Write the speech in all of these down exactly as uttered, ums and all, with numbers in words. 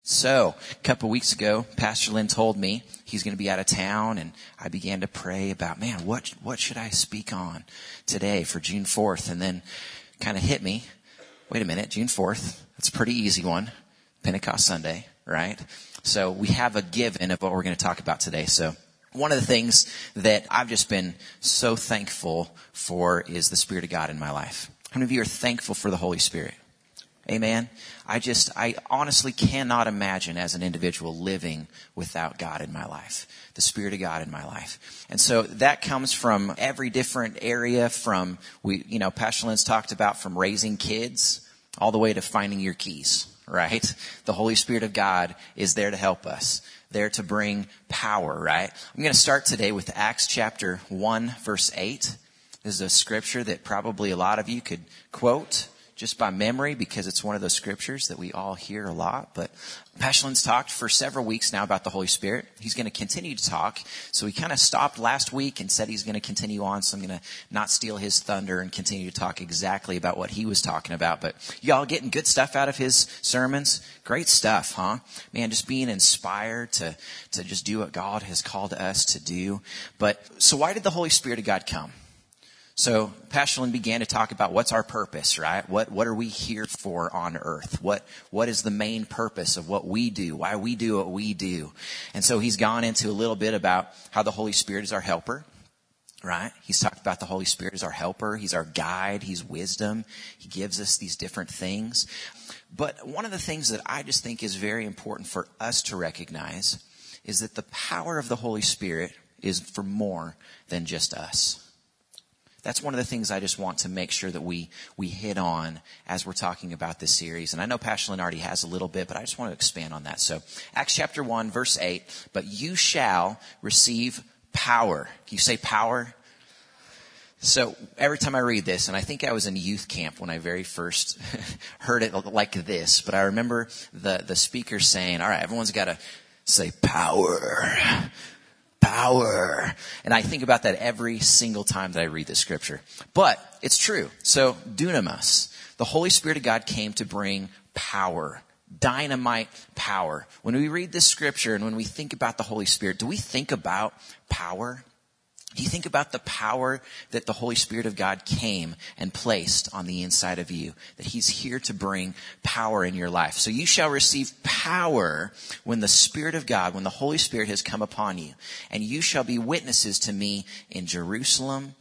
So, a couple weeks ago, Pastor Lynn told me he's going to be out of town, and I began to pray about, man, what what should I speak on today for June fourth? And then kind of hit me, wait a minute, June fourth, that's a pretty easy one, Pentecost Sunday, right? So we have a given of what we're going to talk about today. So one of the things that I've just been so thankful for is the Spirit of God in my life. How many of you are thankful for the Holy Spirit? Amen. I just, I honestly cannot imagine as an individual living without God in my life, the Spirit of God in my life. And so that comes from every different area from, we, you know, Pastor Lynn's talked about from raising kids all the way to finding your keys, right? The Holy Spirit of God is there to help us, there to bring power, right? I'm going to start today with Acts chapter one, verse eight. This is a scripture that probably a lot of you could quote just by memory, because it's one of those scriptures that we all hear a lot. But Pastor Lynn's talked for several weeks now about the Holy Spirit. He's going to continue to talk. So he kind of stopped last week and said he's going to continue on. So I'm going to not steal his thunder and continue to talk exactly about what he was talking about. But y'all getting good stuff out of his sermons? Great stuff, huh? Man, just being inspired to, to just do what God has called us to do. But so why did the Holy Spirit of God come? So Pastor Lynn began to talk about what's our purpose, right? What what are we here for on earth? What what is the main purpose of what we do? Why we do what we do? And so he's gone into a little bit about how the Holy Spirit is our helper, right? He's talked about the Holy Spirit as our helper. He's our guide. He's wisdom. He gives us these different things. But one of the things that I just think is very important for us to recognize is that the power of the Holy Spirit is for more than just us. That's one of the things I just want to make sure that we we hit on as we're talking about this series. And I know Pastor Lynn already has a little bit, but I just want to expand on that. So Acts chapter one, verse eight, but you shall receive power. Can you say power? So every time I read this, and I think I was in youth camp when I very first heard it like this, but I remember the, the speaker saying, all right, everyone's got to say power. Power. And I think about that every single time that I read this scripture. But it's true. So dunamis, the Holy Spirit of God came to bring power, dynamite power. When we read this scripture and when we think about the Holy Spirit, do we think about power? Do you think about the power that the Holy Spirit of God came and placed on the inside of you? That He's here to bring power in your life. So you shall receive power when the Spirit of God, when the Holy Spirit has come upon you. And you shall be witnesses to me in Jerusalem,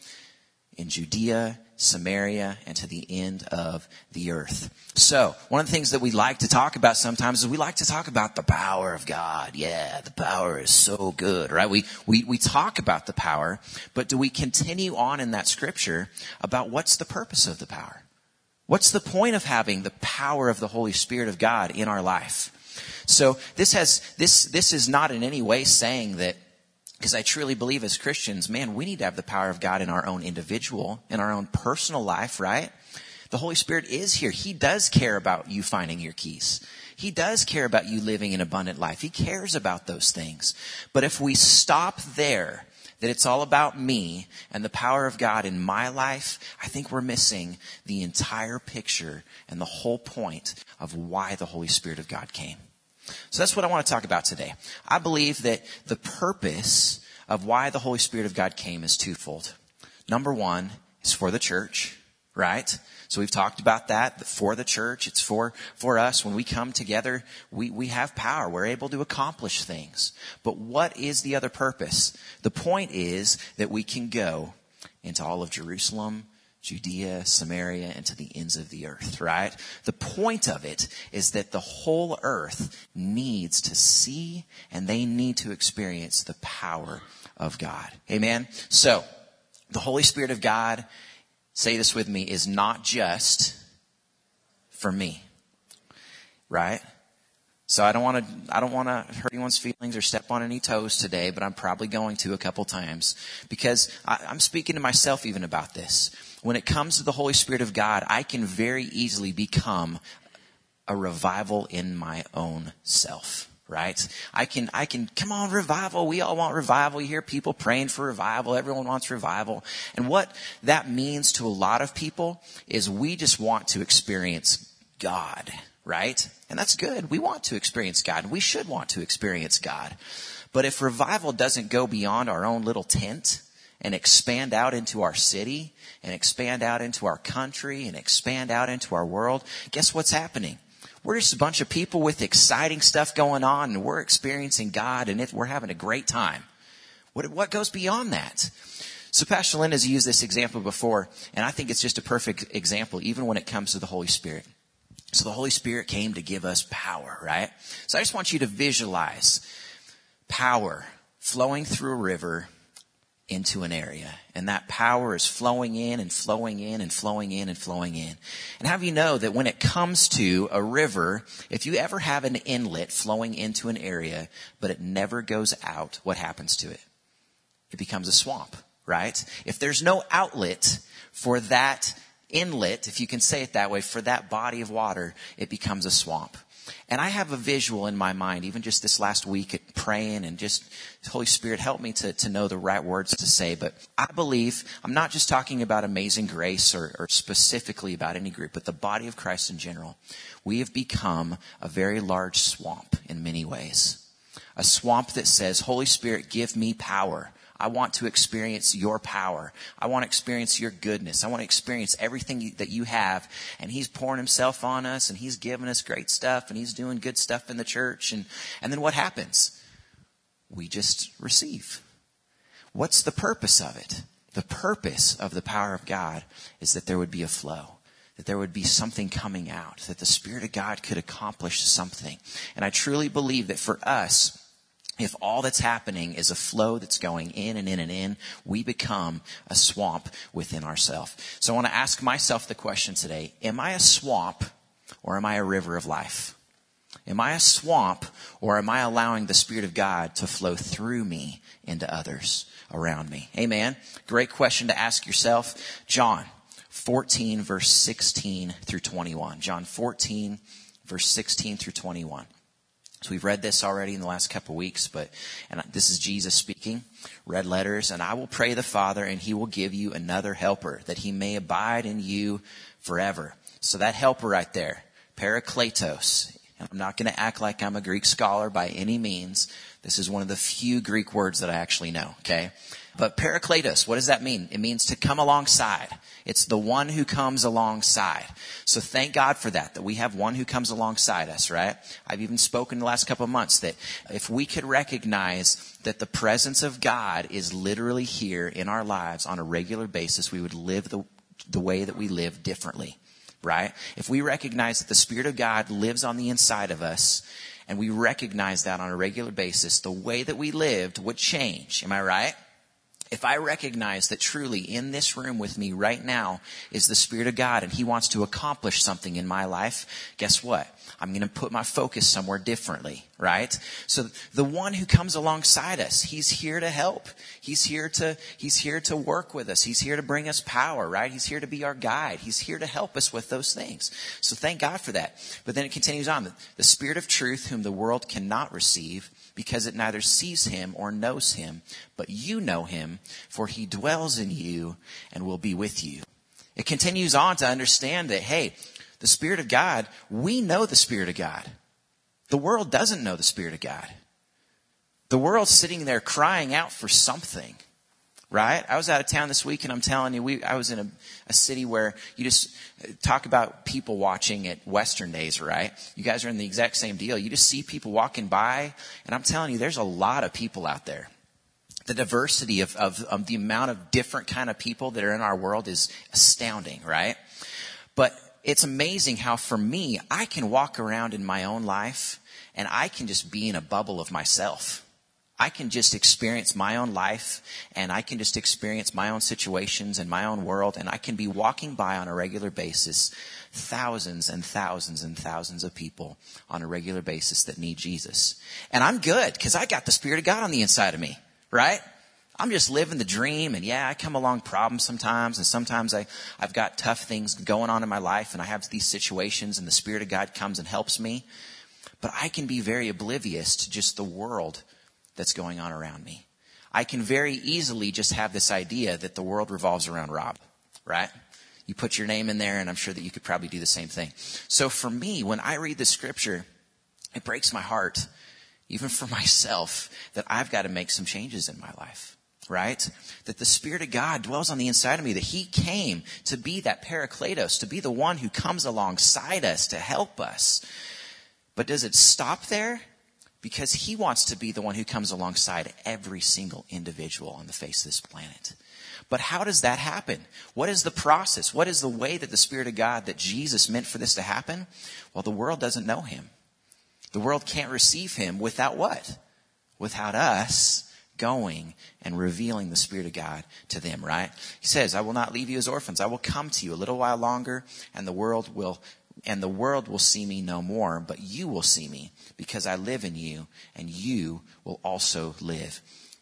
in Judea, Samaria, and to the end of the earth. So, one of the things that we like to talk about sometimes is we like to talk about the power of God. Yeah, the power is so good, right? We, we, we talk about the power, but do we continue on in that scripture about what's the purpose of the power? What's the point of having the power of the Holy Spirit of God in our life? So, this has, this, this is not in any way saying that, because I truly believe as Christians, man, we need to have the power of God in our own individual, in our own personal life, right? The Holy Spirit is here. He does care about you finding your keys. He does care about you living an abundant life. He cares about those things. But if we stop there, that it's all about me and the power of God in my life, I think we're missing the entire picture and the whole point of why the Holy Spirit of God came. So that's what I want to talk about today. I believe that the purpose of why the Holy Spirit of God came is twofold. Number one is for the church, right? So we've talked about that, for the church. It's for, for us. When we come together, we, we have power. We're able to accomplish things. But what is the other purpose? The point is that we can go into all of Jerusalem, Judea, Samaria, and to the ends of the earth, right? The point of it is that the whole earth needs to see and they need to experience the power of God. Amen? So, the Holy Spirit of God, say this with me, is not just for me, right? So I don't want to, I don't want to hurt anyone's feelings or step on any toes today, but I'm probably going to a couple times because I, I'm speaking to myself even about this. When it comes to the Holy Spirit of God, I can very easily become a revival in my own self, right? I can, I can, come on, revival. We all want revival. You hear people praying for revival. Everyone wants revival. And what that means to a lot of people is we just want to experience God, right? And that's good. We want to experience God, and we should want to experience God. But if revival doesn't go beyond our own little tent and expand out into our city and expand out into our country and expand out into our world, guess what's happening? We're just a bunch of people with exciting stuff going on, and we're experiencing God, and if we're having a great time. What, what goes beyond that? So Pastor Lynn has used this example before, and I think it's just a perfect example, even when it comes to the Holy Spirit. So the Holy Spirit came to give us power, right? So I just want you to visualize power flowing through a river into an area. And that power is flowing in and flowing in and flowing in and flowing in. And have you know that when it comes to a river, if you ever have an inlet flowing into an area, but it never goes out, what happens to it? It becomes a swamp, right? If there's no outlet for that inlet, if you can say it that way, for that body of water, it becomes a swamp. And I have a visual in my mind, even just this last week at praying and just Holy Spirit, help me to, to know the right words to say. But I believe, I'm not just talking about Amazing Grace or, or specifically about any group, but the body of Christ in general. We have become a very large swamp in many ways. A swamp that says, Holy Spirit, give me power. I want to experience your power. I want to experience your goodness. I want to experience everything that you have. And he's pouring himself on us, and he's giving us great stuff, and he's doing good stuff in the church. And, and then what happens? We just receive. What's the purpose of it? The purpose of the power of God is that there would be a flow, that there would be something coming out, that the Spirit of God could accomplish something. And I truly believe that for us, if all that's happening is a flow that's going in and in and in, we become a swamp within ourselves. So I want to ask myself the question today, am I a swamp or am I a river of life? Am I a swamp or am I allowing the Spirit of God to flow through me into others around me? Amen. Great question to ask yourself. John fourteen, verse sixteen through twenty-one. John fourteen, verse sixteen through twenty-one. So we've read this already in the last couple of weeks, but and this is Jesus speaking, red letters. And I will pray the Father, and he will give you another helper, that he may abide in you forever. So that helper right there, Parakletos. I'm not going to act like I'm a Greek scholar by any means. This is one of the few Greek words that I actually know, okay? But Parakletos, what does that mean? It means to come alongside. It's the one who comes alongside. So thank God for that, that we have one who comes alongside us, right? I've even spoken the last couple of months that if we could recognize that the presence of God is literally here in our lives on a regular basis, we would live the, the way that we live differently, right? If we recognize that the Spirit of God lives on the inside of us, and we recognize that on a regular basis, the way that we lived would change. Am I right? If I recognize that truly in this room with me right now is the Spirit of God and he wants to accomplish something in my life, guess what? I'm going to put my focus somewhere differently, right? So the one who comes alongside us, he's here to help. He's here to, he's here to work with us. He's here to bring us power, right? He's here to be our guide. He's here to help us with those things. So thank God for that. But then it continues on. The Spirit of truth whom the world cannot receive, because it neither sees him or knows him, but you know him, for he dwells in you and will be with you. It continues on to understand that, hey, the Spirit of God, we know the Spirit of God. The world doesn't know the Spirit of God. The world's sitting there crying out for something, right? I was out of town this week, and I'm telling you, we, I was in a, a city where you just talk about people watching at Western days, right? You guys are in the exact same deal. You just see people walking by, and I'm telling you, there's a lot of people out there. The diversity of, of, of the amount of different kind of people that are in our world is astounding, right? But it's amazing how for me, I can walk around in my own life and I can just be in a bubble of myself. I can just experience my own life and I can just experience my own situations and my own world. And I can be walking by on a regular basis, thousands and thousands and thousands of people on a regular basis that need Jesus. And I'm good because I got the Spirit of God on the inside of me, right? I'm just living the dream, and yeah, I come along problems sometimes, and sometimes I, I've got tough things going on in my life, and I have these situations, and the Spirit of God comes and helps me. But I can be very oblivious to just the world that's going on around me. I can very easily just have this idea that the world revolves around Rob, right? you put your name in there, and I'm sure that you could probably do the same thing. So for me, when I read the scripture, it breaks my heart, even for myself, that I've got to make some changes in my life. Right? That the Spirit of God dwells on the inside of me, that he came to be that Parakletos, to be the one who comes alongside us to help us. But does it stop there? Because he wants to be the one who comes alongside every single individual on the face of this planet. But how does that happen? What is the process? What is the way that the Spirit of God, that Jesus meant for this to happen? Well, the world doesn't know him. The world can't receive him without what? Without us going and revealing the Spirit of God to them, right? He says, I will not leave you as orphans. I will come to you a little while longer, and the world will and the world will see me no more, but you will see me, because I live in you, and you will also live.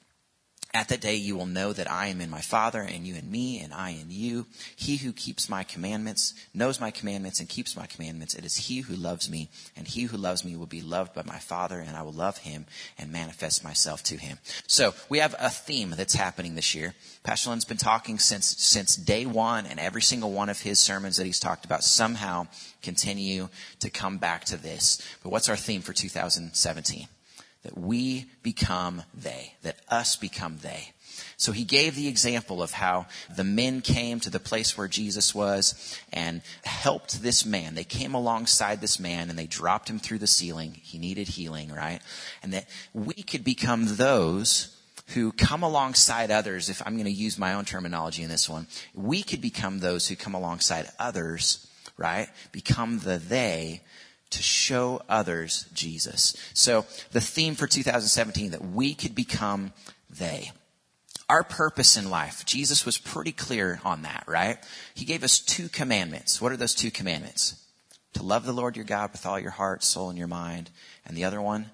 At that day you will know that I am in my Father, and you in me, and I in you. He who keeps my commandments, knows my commandments, and keeps my commandments. It is he who loves me, and he who loves me will be loved by my Father, and I will love him and manifest myself to him. So we have a theme that's happening this year. Pastor Lynn's been talking since since day one, and every single one of his sermons that he's talked about somehow continue to come back to this. But what's our theme for two thousand seventeen? That we become they, that us become they. So he gave the example of how the men came to the place where Jesus was and helped this man. They came alongside this man and they dropped him through the ceiling. He needed healing, right? And that we could become those who come alongside others. If I'm going to use my own terminology in this one, we could become those who come alongside others, right? Become the they, to show others Jesus. So the theme for two thousand seventeen, that we could become they. Our purpose in life, Jesus was pretty clear on that, right? He gave us two commandments. What are those two commandments? To love the Lord your God with all your heart, soul, and your mind. And the other one,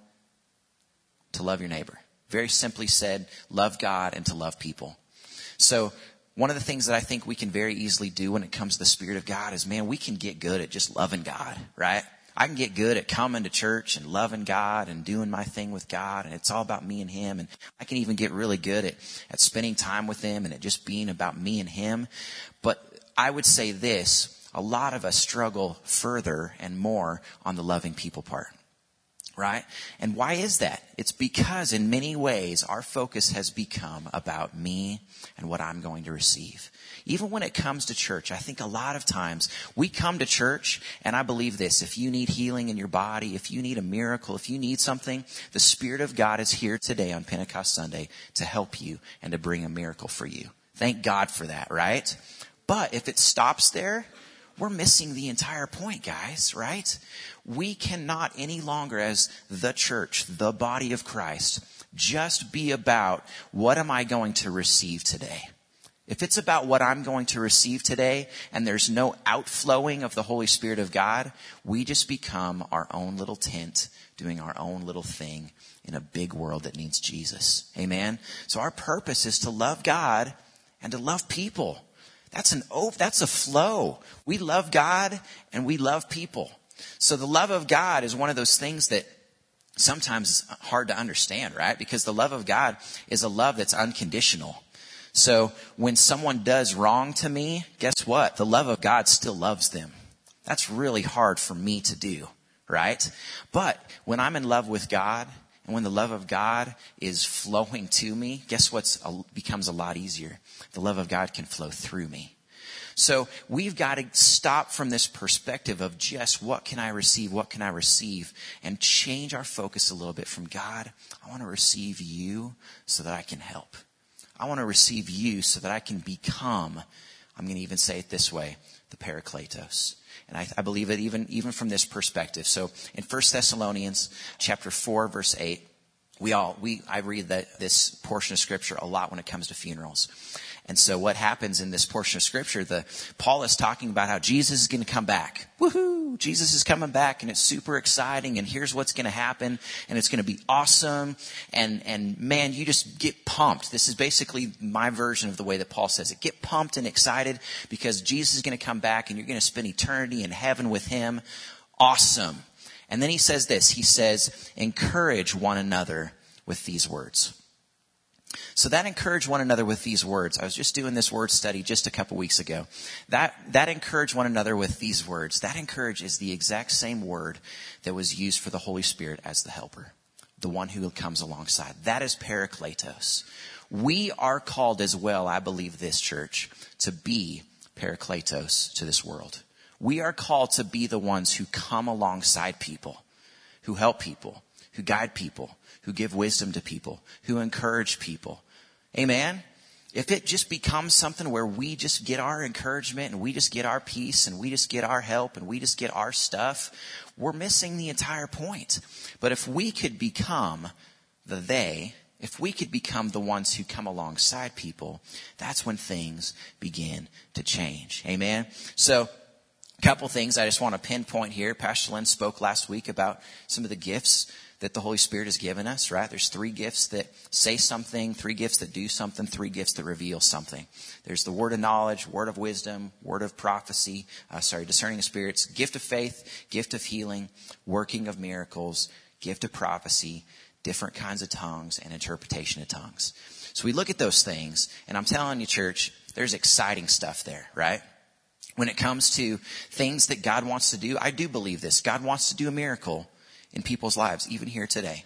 to love your neighbor. Very simply said, love God and to love people. So one of the things that I think we can very easily do when it comes to the Spirit of God is, man, we can get good at just loving God, right? I can get good at coming to church and loving God and doing my thing with God, and it's all about me and him. And I can even get really good at, at spending time with him and at just being about me and him. But I would say this, a lot of us struggle further and more on the loving people part. Right? And why is that? It's because in many ways our focus has become about me and what I'm going to receive. Even when it comes to church, I think a lot of times we come to church, and I believe this, if you need healing in your body, if you need a miracle, if you need something, the Spirit of God is here today on Pentecost Sunday to help you and to bring a miracle for you. Thank God for that, right? But if it stops there, we're missing the entire point, guys, right? We cannot any longer, as the church, the body of Christ, just be about what am I going to receive today. If it's about what I'm going to receive today and there's no outflowing of the Holy Spirit of God, we just become our own little tent doing our own little thing in a big world that needs Jesus. Amen? So our purpose is to love God and to love people. That's an that's a flow. We love God and we love people. So the love of God is one of those things that sometimes is hard to understand, right? Because the love of God is a love that's unconditional. So when someone does wrong to me, guess what? The love of God still loves them. That's really hard for me to do, right? But when I'm in love with God and when the love of God is flowing to me, guess what becomes a lot easier? The love of God can flow through me. So we've got to stop from this perspective of just what can I receive, what can I receive, and change our focus a little bit from God. I want to receive you so that I can help. I want to receive you so that I can become, I'm going to even say it this way, the Parakletos. And I, I believe it even, even from this perspective. So in First Thessalonians chapter four, verse eight, we all, we, I read that this portion of scripture a lot when it comes to funerals. And so what happens in this portion of scripture, the Paul is talking about how Jesus is going to come back. Woohoo! Jesus is coming back and it's super exciting and here's what's going to happen and it's going to be awesome. And, and man, you just get pumped. This is basically my version of the way that Paul says it. Get pumped and excited because Jesus is going to come back and you're going to spend eternity in heaven with him. Awesome. And then he says this, he says, encourage one another with these words. So that encourage one another with these words. I was just doing this word study just a couple weeks ago. That, that encourage one another with these words. That encourage is the exact same word that was used for the Holy Spirit as the helper, the one who comes alongside. That is parakletos. We are called as well, I believe this church, to be parakletos to this world. We are called to be the ones who come alongside people, who help people, who guide people, who give wisdom to people, who encourage people. Amen? If it just becomes something where we just get our encouragement and we just get our peace and we just get our help and we just get our stuff, we're missing the entire point. But if we could become the they, if we could become the ones who come alongside people, that's when things begin to change. Amen? So, a couple things I just want to pinpoint here. Pastor Lynn spoke last week about some of the gifts that the Holy Spirit has given us, right? There's three gifts that say something, three gifts that do something, three gifts that reveal something. There's the word of knowledge, word of wisdom, word of prophecy, uh, sorry, discerning of spirits, gift of faith, gift of healing, working of miracles, gift of prophecy, different kinds of tongues, and interpretation of tongues. So we look at those things, and I'm telling you, church, there's exciting stuff there, right? When it comes to things that God wants to do, I do believe this. God wants to do a miracle in people's lives, even here today.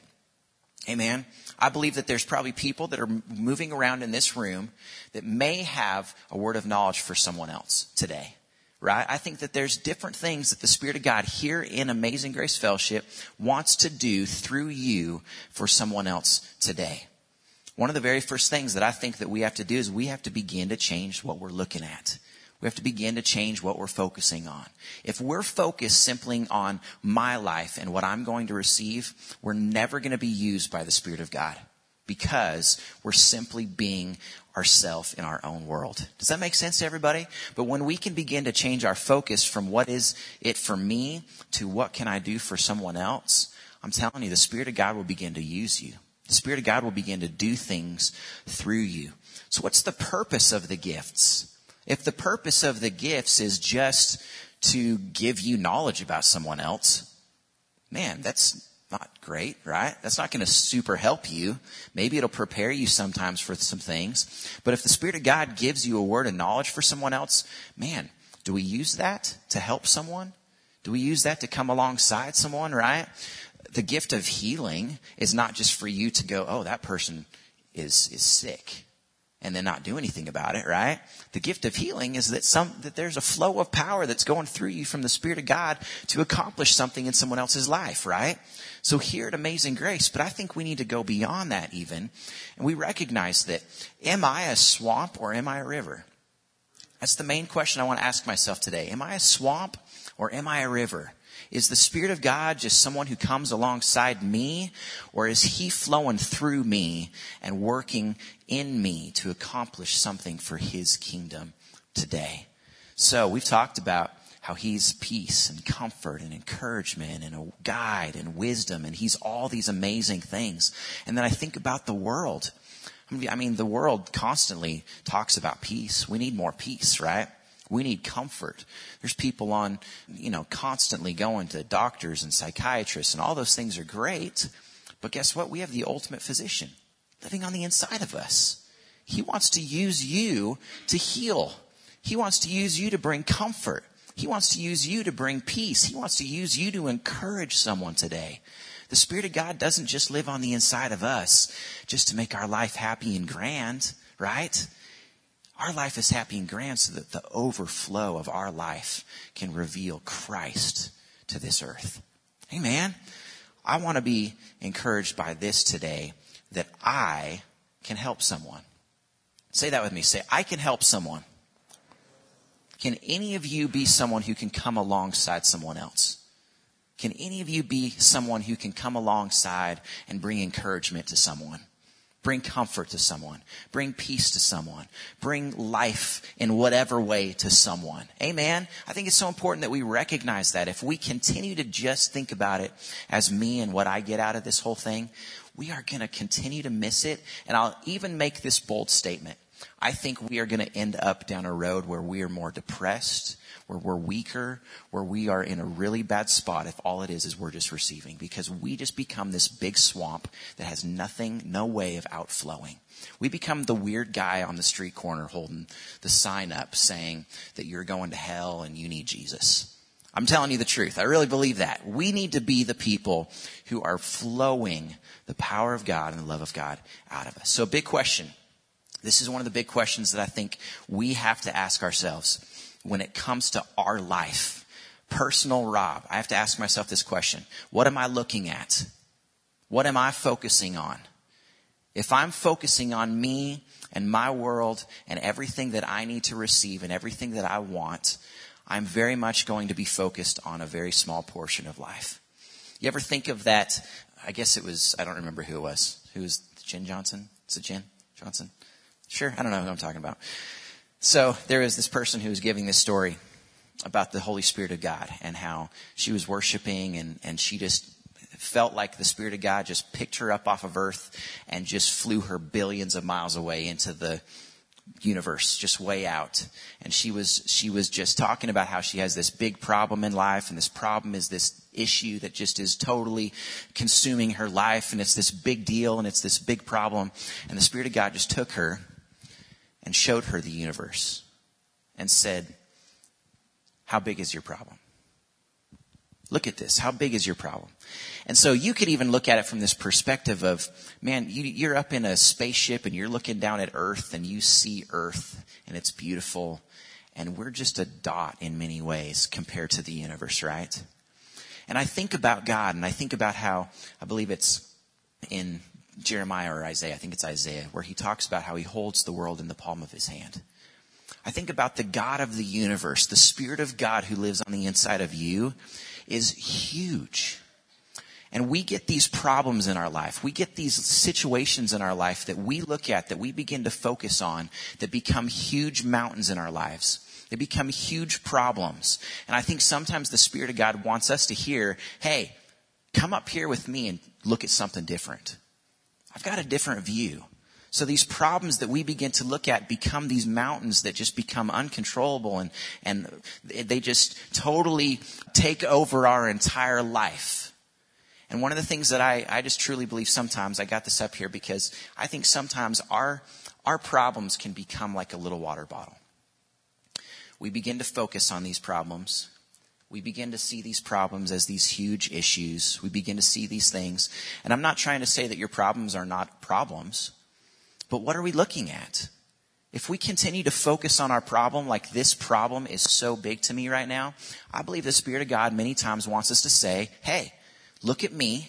Amen. I believe that there's probably people that are moving around in this room that may have a word of knowledge for someone else today, right? I think that there's different things that the Spirit of God here in Amazing Grace Fellowship wants to do through you for someone else today. One of the very first things that I think that we have to do is we have to begin to change what we're looking at. We have to begin to change what we're focusing on. If we're focused simply on my life and what I'm going to receive, we're never going to be used by the Spirit of God because we're simply being ourselves in our own world. Does that make sense to everybody? But when we can begin to change our focus from what is it for me to what can I do for someone else, I'm telling you, the Spirit of God will begin to use you. The Spirit of God will begin to do things through you. So what's the purpose of the gifts? If the purpose of the gifts is just to give you knowledge about someone else, man, that's not great, right? That's not going to super help you. Maybe it'll prepare you sometimes for some things. But if the Spirit of God gives you a word of knowledge for someone else, man, do we use that to help someone? Do we use that to come alongside someone, right? The gift of healing is not just for you to go, oh, that person is is sick, and then not do anything about it, right? The gift of healing is that some that there's a flow of power that's going through you from the Spirit of God to accomplish something in someone else's life, right? So here at Amazing Grace, but I think we need to go beyond that even, and we recognize that, am I a swamp or am I a river? That's the main question I want to ask myself today. Am I a swamp or am I a river? Is the Spirit of God just someone who comes alongside me, or is He flowing through me and working in me to accomplish something for His kingdom today? So we've talked about how He's peace and comfort and encouragement and a guide and wisdom, and He's all these amazing things. And then I think about the world. I mean, the world constantly talks about peace. We need more peace, right? We need comfort. There's people on, you know, constantly going to doctors and psychiatrists, and all those things are great. But guess what? We have the ultimate physician living on the inside of us. He wants to use you to heal. He wants to use you to bring comfort. He wants to use you to bring peace. He wants to use you to encourage someone today. The Spirit of God doesn't just live on the inside of us just to make our life happy and grand, right? Our life is happy and grand so that the overflow of our life can reveal Christ to this earth. Amen. I want to be encouraged by this today, that I can help someone. Say that with me. Say, I can help someone. Can any of you be someone who can come alongside someone else? Can any of you be someone who can come alongside and bring encouragement to someone? Bring comfort to someone. Bring peace to someone. Bring life in whatever way to someone. Amen? I think it's so important that we recognize that. If we continue to just think about it as me and what I get out of this whole thing, we are going to continue to miss it. And I'll even make this bold statement. I think we are going to end up down a road where we are more depressed, where we're weaker, where we are in a really bad spot if all it is is we're just receiving, because we just become this big swamp that has nothing, no way of outflowing. We become the weird guy on the street corner holding the sign up saying that you're going to hell and you need Jesus. I'm telling you the truth. I really believe that. We need to be the people who are flowing the power of God and the love of God out of us. So a big question. This is one of the big questions that I think we have to ask ourselves when it comes to our life. Personal Rob, I have to ask myself this question. What am I looking at? What am I focusing on? If I'm focusing on me and my world and everything that I need to receive and everything that I want, I'm very much going to be focused on a very small portion of life. You ever think of that? I guess it was, I don't remember who it was. Who was Jen Johnson? Is it Jen Johnson? Sure, I don't know who I'm talking about. So there is this person who was giving this story about the Holy Spirit of God and how she was worshiping and, and she just felt like the Spirit of God just picked her up off of earth and just flew her billions of miles away into the universe, just way out. And she was, she was just talking about how she has this big problem in life, and this problem is this issue that just is totally consuming her life, and it's this big deal, and it's this big problem. And the Spirit of God just took her and showed her the universe and said, how big is your problem? Look at this. How big is your problem? And so you could even look at it from this perspective of, man, you, you're up in a spaceship and you're looking down at Earth and you see Earth and it's beautiful. And we're just a dot in many ways compared to the universe, right? And I think about God, and I think about how, I believe it's in Jeremiah or Isaiah, I think it's Isaiah, where he talks about how he holds the world in the palm of his hand. I think about the God of the universe, the Spirit of God who lives on the inside of you is huge. And we get these problems in our life. We get these situations in our life that we look at, that we begin to focus on, that become huge mountains in our lives. They become huge problems. And I think sometimes the Spirit of God wants us to hear, hey, come up here with me and look at something different. I've got a different view. So these problems that we begin to look at become these mountains that just become uncontrollable, and, and they just totally take over our entire life. And one of the things that I, I just truly believe sometimes, I got this up here because I think sometimes our, our problems can become like a little water bottle. We begin to focus on these problems. We begin to see these problems as these huge issues. We begin to see these things. And I'm not trying to say that your problems are not problems. But what are we looking at? If we continue to focus on our problem, like this problem is so big to me right now, I believe the Spirit of God many times wants us to say, hey, look at me,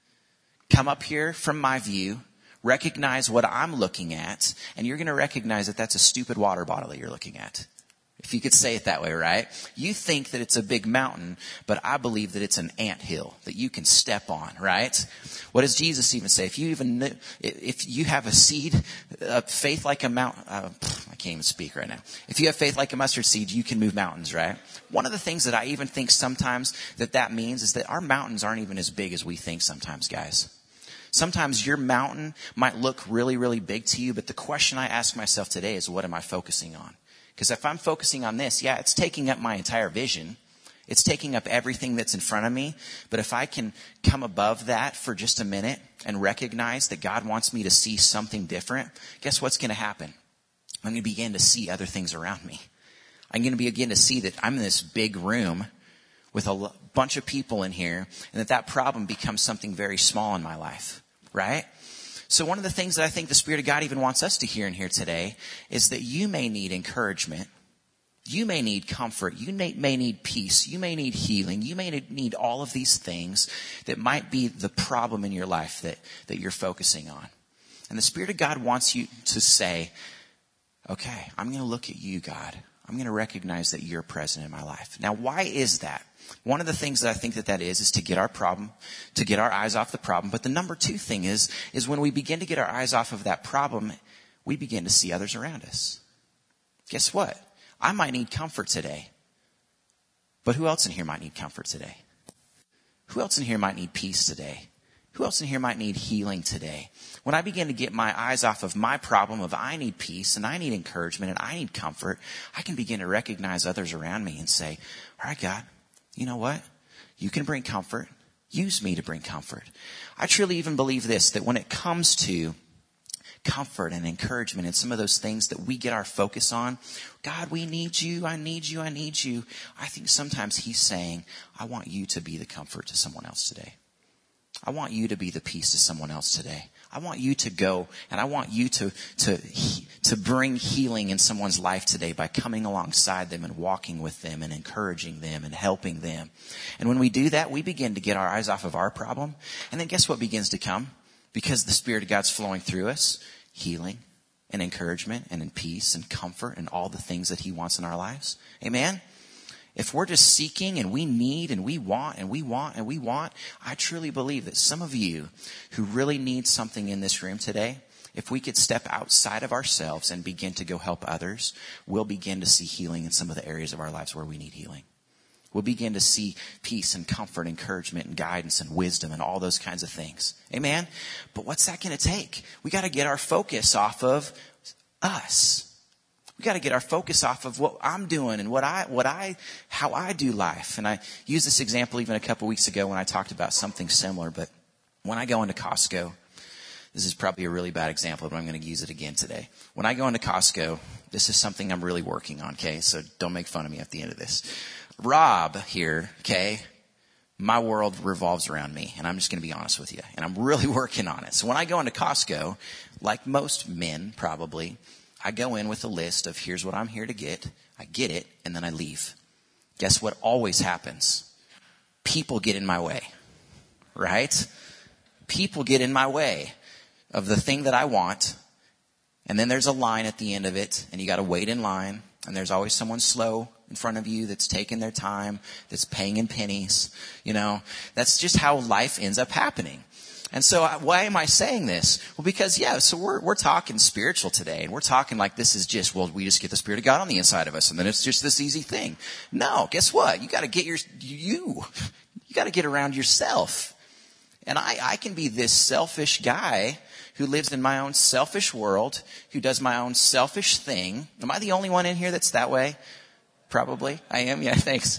come up here from my view, recognize what I'm looking at, and you're going to recognize that that's a stupid water bottle that you're looking at. If you could say it that way, right? You think that it's a big mountain, but I believe that it's an anthill that you can step on, right? What does Jesus even say? If you even, if you have a seed, uh, faith like a mountain, uh, I can't even speak right now. If you have faith like a mustard seed, you can move mountains, right? One of the things that I even think sometimes that that means is that our mountains aren't even as big as we think sometimes, guys. Sometimes your mountain might look really, really big to you, but the question I ask myself today is, what am I focusing on? Because if I'm focusing on this, yeah, it's taking up my entire vision. It's taking up everything that's in front of me. But if I can come above that for just a minute and recognize that God wants me to see something different, guess what's going to happen? I'm going to begin to see other things around me. I'm going to begin to see that I'm in this big room with a bunch of people in here, and that that problem becomes something very small in my life, right? So one of the things that I think the Spirit of God even wants us to hear in here today is that you may need encouragement. You may need comfort. You may, may need peace. You may need healing. You may need all of these things that might be the problem in your life that, that you're focusing on. And the Spirit of God wants you to say, okay, I'm going to look at you, God. I'm going to recognize that you're present in my life. Now, why is that? One of the things that I think that that is, is to get our problem, to get our eyes off the problem. But the number two thing is, is when we begin to get our eyes off of that problem, we begin to see others around us. Guess what? I might need comfort today. But who else in here might need comfort today? Who else in here might need peace today? Who else in here might need healing today? When I begin to get my eyes off of my problem of I need peace and I need encouragement and I need comfort, I can begin to recognize others around me and say, all right, God, you know what? You can bring comfort. Use me to bring comfort. I truly even believe this, that when it comes to comfort and encouragement and some of those things that we get our focus on, God, we need you. I need you. I need you. I think sometimes he's saying, I want you to be the comfort to someone else today. I want you to be the peace to someone else today. I want you to go and I want you to, to, to bring healing in someone's life today by coming alongside them and walking with them and encouraging them and helping them. And when we do that, we begin to get our eyes off of our problem. And then guess what begins to come? Because the Spirit of God's flowing through us, healing and encouragement and in peace and comfort and all the things that he wants in our lives. Amen? If we're just seeking and we need and we want and we want and we want, I truly believe that some of you who really need something in this room today, if we could step outside of ourselves and begin to go help others, we'll begin to see healing in some of the areas of our lives where we need healing. We'll begin to see peace and comfort, encouragement and guidance and wisdom and all those kinds of things. Amen? But what's that going to take? We got to get our focus off of us. We got to get our focus off of what I'm doing and what I, what I, how I do life. And I used this example even a couple weeks ago when I talked about something similar. But when I go into Costco, this is probably a really bad example, but I'm going to use it again today. When I go into Costco, this is something I'm really working on, okay? So don't make fun of me at the end of this. Rob here, okay? My world revolves around me, and I'm just going to be honest with you. And I'm really working on it. So when I go into Costco, like most men probably, I go in with a list of here's what I'm here to get. I get it, and then I leave. Guess what always happens? People get in my way, right? People get in my way of the thing that I want. And then there's a line at the end of it, and you got to wait in line. And there's always someone slow in front of you that's taking their time, that's paying in pennies. You know, that's just how life ends up happening. And so why am I saying this? Well, because, yeah, so we're we're talking spiritual today. And we're talking like this is just, well, we just get the Spirit of God on the inside of us. And then it's just this easy thing. No, guess what? You got to get your, you, you got to get around yourself. And I, I can be this selfish guy who lives in my own selfish world, who does my own selfish thing. Am I the only one in here that's that way? Probably. I am. Yeah, thanks.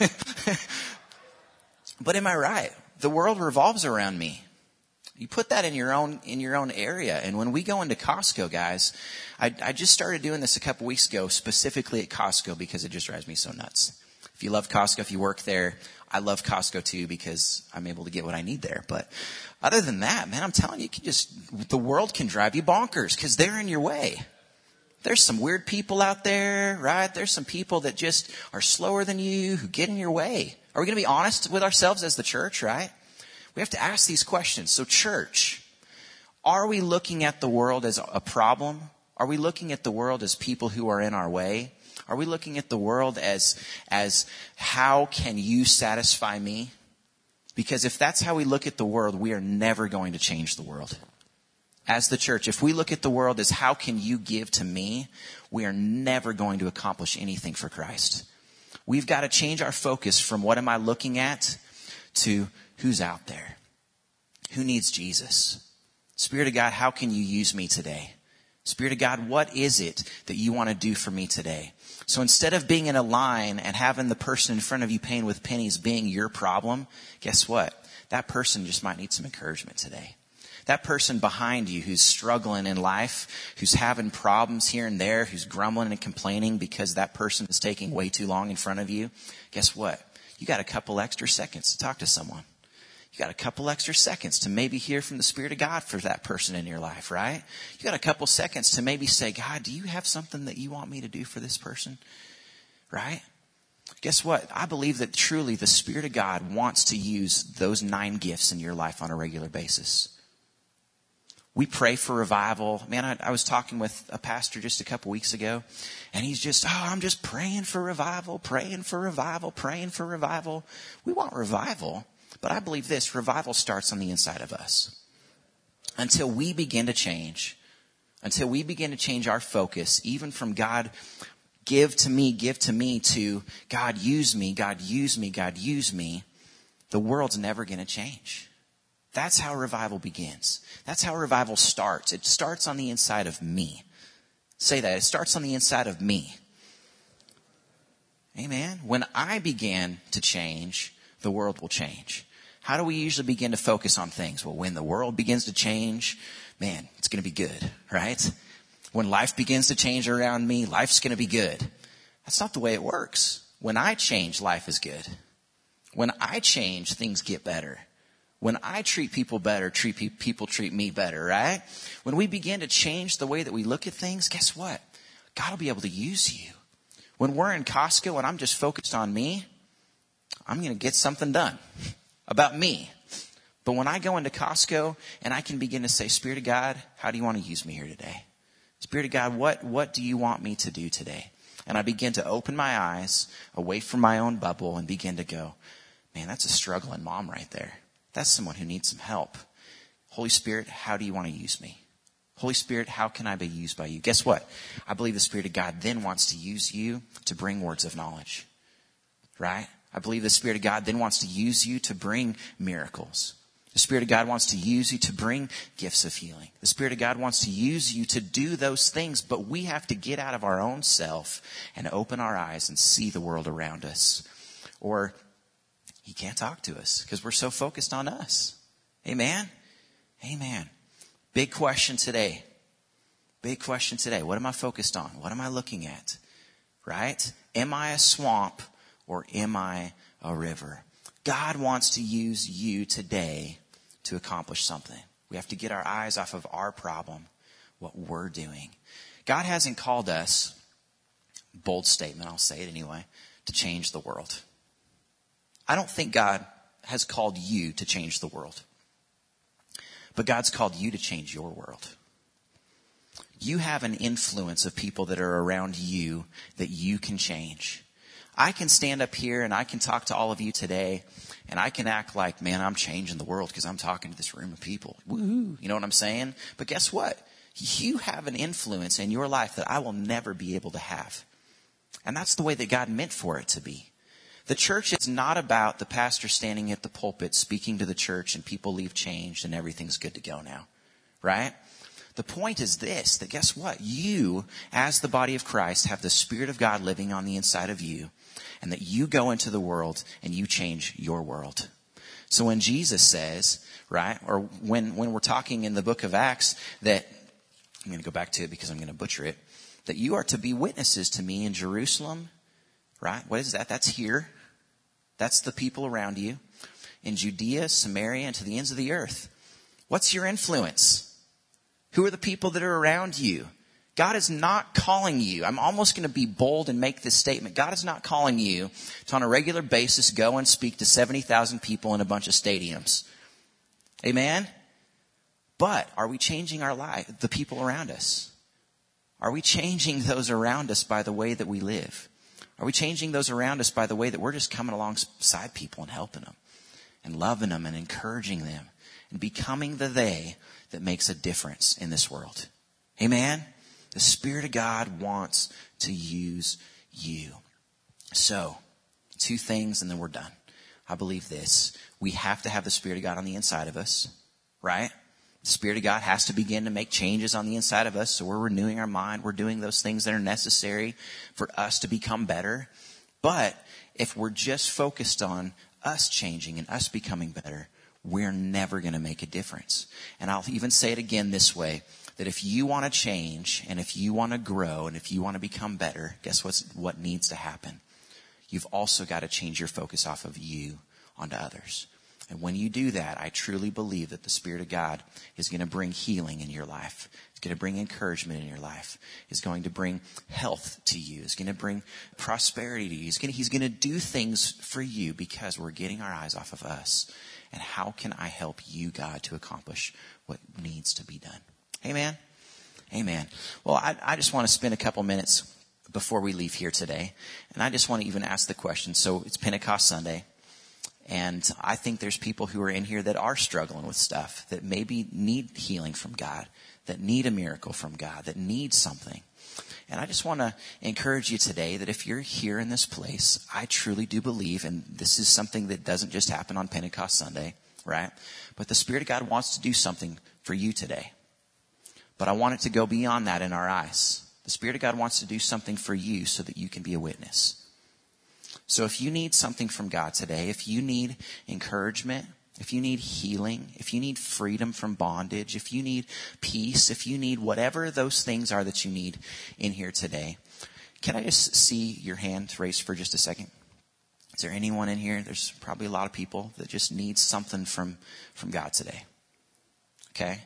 But am I right? The world revolves around me. You put that in your own, in your own area. And when we go into Costco, guys, I, I just started doing this a couple weeks ago, specifically at Costco because it just drives me so nuts. If you love Costco, if you work there, I love Costco too because I'm able to get what I need there. But other than that, man, I'm telling you, you can just, the world can drive you bonkers because they're in your way. There's some weird people out there, right? There's some people that just are slower than you who get in your way. Are we going to be honest with ourselves as the church, right? We have to ask these questions. So church, are we looking at the world as a problem? Are we looking at the world as people who are in our way? Are we looking at the world as, as how can you satisfy me? Because if that's how we look at the world, we are never going to change the world. As the church, if we look at the world as how can you give to me, we are never going to accomplish anything for Christ. We've got to change our focus from what am I looking at to who's out there? Who needs Jesus? Spirit of God, how can you use me today? Spirit of God, what is it that you want to do for me today? So instead of being in a line and having the person in front of you paying with pennies being your problem, guess what? That person just might need some encouragement today. That person behind you who's struggling in life, who's having problems here and there, who's grumbling and complaining because that person is taking way too long in front of you, guess what? You got a couple extra seconds to talk to someone. You got a couple extra seconds to maybe hear from the Spirit of God for that person in your life, right? You got a couple seconds to maybe say, God, do you have something that you want me to do for this person? Right? Guess what? I believe that truly the Spirit of God wants to use those nine gifts in your life on a regular basis. We pray for revival. Man, I, I was talking with a pastor just a couple weeks ago, and he's just, oh, I'm just praying for revival, praying for revival, praying for revival. We want revival, but I believe this, revival starts on the inside of us. Until we begin to change, until we begin to change our focus, even from God, give to me, give to me, to God, use me, God, use me, God, use me, the world's never going to change. That's how revival begins. That's how revival starts. It starts on the inside of me. Say that. It starts on the inside of me. Amen. When I began to change, the world will change. How do we usually begin to focus on things? Well, when the world begins to change, man, it's going to be good, right? When life begins to change around me, life's going to be good. That's not the way it works. When I change, life is good. When I change, things get better. When I treat people better, treat pe- people treat me better, right? When we begin to change the way that we look at things, guess what? God will be able to use you. When we're in Costco and I'm just focused on me, I'm going to get something done about me. But when I go into Costco and I can begin to say, Spirit of God, how do you want to use me here today? Spirit of God, what, what do you want me to do today? And I begin to open my eyes away from my own bubble and begin to go, man, that's a struggling mom right there. That's someone who needs some help. Holy Spirit, how do you want to use me? Holy Spirit, how can I be used by you? Guess what? I believe the Spirit of God then wants to use you to bring words of knowledge. Right? I believe the Spirit of God then wants to use you to bring miracles. The Spirit of God wants to use you to bring gifts of healing. The Spirit of God wants to use you to do those things, but we have to get out of our own self and open our eyes and see the world around us. Or He can't talk to us because we're so focused on us. Amen? Amen. Big question today. Big question today. What am I focused on? What am I looking at? Right? Am I a swamp or am I a river? God wants to use you today to accomplish something. We have to get our eyes off of our problem, what we're doing. God hasn't called us, bold statement, I'll say it anyway, to change the world. I don't think God has called you to change the world. But God's called you to change your world. You have an influence of people that are around you that you can change. I can stand up here and I can talk to all of you today and I can act like, man, I'm changing the world because I'm talking to this room of people. Woo-hoo. You know what I'm saying? But guess what? You have an influence in your life that I will never be able to have. And that's the way that God meant for it to be. The church is not about the pastor standing at the pulpit speaking to the church and people leave changed and everything's good to go now. Right? The point is this, that guess what? You, as the body of Christ, have the Spirit of God living on the inside of you, and that you go into the world and you change your world. So when Jesus says, right, or when, when we're talking in the book of Acts that, I'm going to go back to it because I'm going to butcher it, that you are to be witnesses to me in Jerusalem, right? What is that? That's here. That's the people around you. In Judea, Samaria, and to the ends of the earth. What's your influence? Who are the people that are around you? God is not calling you. I'm almost going to be bold and make this statement. God is not calling you to on a regular basis go and speak to seventy thousand people in a bunch of stadiums. Amen? But are we changing our life, the people around us? Are we changing those around us by the way that we live? Are we changing those around us by the way that we're just coming alongside people and helping them and loving them and encouraging them and becoming the they that makes a difference in this world? Amen? The Spirit of God wants to use you. So, two things and then we're done. I believe this. We have to have the Spirit of God on the inside of us, right? The Spirit of God has to begin to make changes on the inside of us. So we're renewing our mind. We're doing those things that are necessary for us to become better. But if we're just focused on us changing and us becoming better, we're never going to make a difference. And I'll even say it again this way, that if you want to change and if you want to grow and if you want to become better, guess what's, what needs to happen? You've also got to change your focus off of you onto others. And when you do that, I truly believe that the Spirit of God is going to bring healing in your life. It's going to bring encouragement in your life. It's going to bring health to you. It's going to bring prosperity to you. He's going to, he's going to do things for you because we're getting our eyes off of us. And how can I help you, God, to accomplish what needs to be done? Amen? Amen. Well, I, I just want to spend a couple minutes before we leave here today. And I just want to even ask the question. So it's Pentecost Sunday. And I think there's people who are in here that are struggling with stuff, that maybe need healing from God, that need a miracle from God, that need something. And I just want to encourage you today that if you're here in this place, I truly do believe, and this is something that doesn't just happen on Pentecost Sunday, right? But the Spirit of God wants to do something for you today. But I want it to go beyond that in our eyes. The Spirit of God wants to do something for you so that you can be a witness. So if you need something from God today, if you need encouragement, if you need healing, if you need freedom from bondage, if you need peace, if you need whatever those things are that you need in here today, can I just see your hand raised for just a second? Is there anyone in here? There's probably a lot of people that just need something from, from God today. Okay?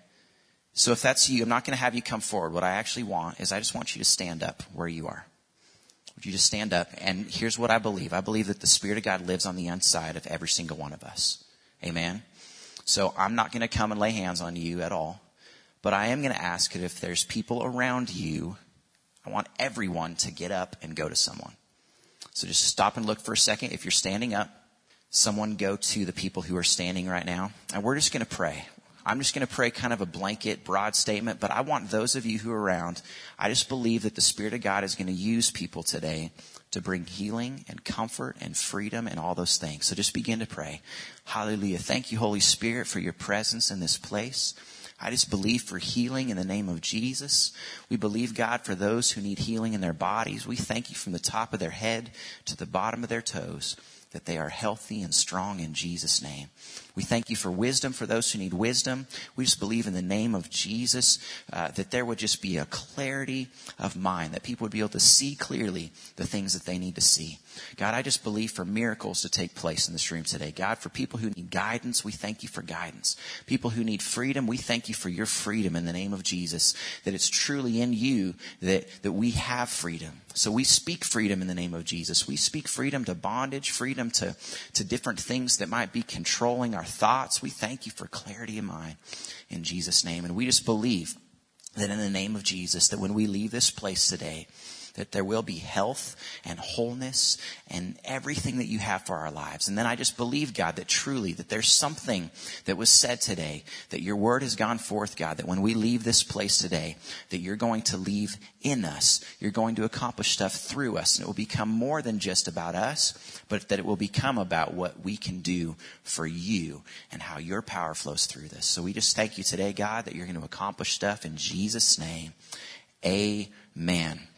So if that's you, I'm not going to have you come forward. What I actually want is I just want you to stand up where you are. Would you just stand up? And here's what I believe. I believe that the Spirit of God lives on the inside of every single one of us. Amen? So I'm not going to come and lay hands on you at all. But I am going to ask that if there's people around you, I want everyone to get up and go to someone. So just stop and look for a second. If you're standing up, someone go to the people who are standing right now. And we're just going to pray. I'm just going to pray kind of a blanket, broad statement. But I want those of you who are around, I just believe that the Spirit of God is going to use people today to bring healing and comfort and freedom and all those things. So just begin to pray. Hallelujah. Thank you, Holy Spirit, for your presence in this place. I just believe for healing in the name of Jesus. We believe, God, for those who need healing in their bodies. We thank you from the top of their head to the bottom of their toes that they are healthy and strong in Jesus' name. We thank you for wisdom for those who need wisdom. We just believe in the name of Jesus uh, that there would just be a clarity of mind, that people would be able to see clearly the things that they need to see. God, I just believe for miracles to take place in this room today. God, for people who need guidance, we thank you for guidance. People who need freedom, we thank you for your freedom in the name of Jesus, that it's truly in you that, that we have freedom. So we speak freedom in the name of Jesus. We speak freedom to bondage, freedom to, to different things that might be controlling our thoughts. We thank you for clarity of mind in Jesus' name. And we just believe that in the name of Jesus, that when we leave this place today, that there will be health and wholeness and everything that you have for our lives. And then I just believe, God, that truly that there's something that was said today, that your word has gone forth, God, that when we leave this place today, that you're going to leave in us. You're going to accomplish stuff through us. And it will become more than just about us, but that it will become about what we can do for you and how your power flows through this. So we just thank you today, God, that you're going to accomplish stuff in Jesus' name. Amen.